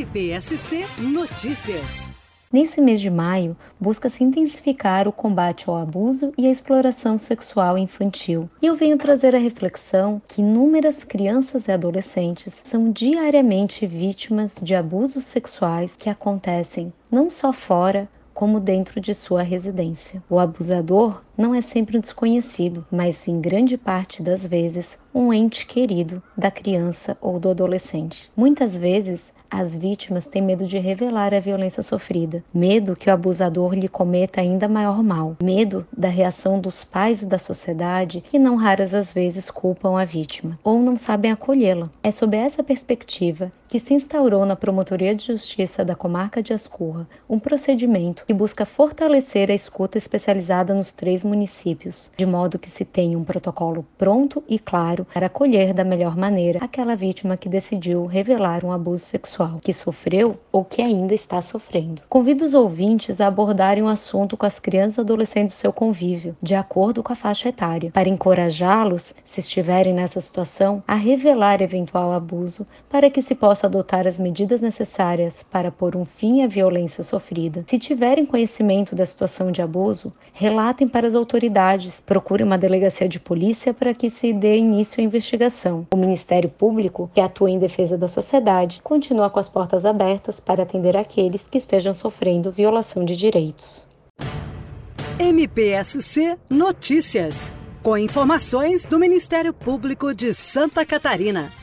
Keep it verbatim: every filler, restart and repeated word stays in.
M P S C Notícias. Nesse mês de maio, busca-se intensificar o combate ao abuso e à exploração sexual infantil. E eu venho trazer a reflexão que inúmeras crianças e adolescentes são diariamente vítimas de abusos sexuais que acontecem não só fora, como dentro de sua residência. O abusador não é sempre um desconhecido, mas em grande parte das vezes um ente querido da criança ou do adolescente. Muitas vezes as vítimas têm medo de revelar a violência sofrida, medo que o abusador lhe cometa ainda maior mal, medo da reação dos pais e da sociedade que não raras as vezes culpam a vítima ou não sabem acolhê-la. É sob essa perspectiva que se instaurou na Promotoria de Justiça da Comarca de Ascurra um procedimento que busca fortalecer a escuta especializada nos três municípios, de modo que se tenha um protocolo pronto e claro para acolher da melhor maneira aquela vítima que decidiu revelar um abuso sexual, que sofreu ou que ainda está sofrendo. Convido os ouvintes a abordarem o assunto com as crianças e adolescentes do seu convívio, de acordo com a faixa etária, para encorajá-los, se estiverem nessa situação, a revelar eventual abuso, para que se possa adotar as medidas necessárias para pôr um fim à violência sofrida. Se tiverem conhecimento da situação de abuso, relatem para as autoridades, procurem uma delegacia de polícia para que se dê início à investigação. O Ministério Público, que atua em defesa da sociedade, continua com as portas abertas para atender aqueles que estejam sofrendo violação de direitos. M P S C Notícias, com informações do Ministério Público de Santa Catarina.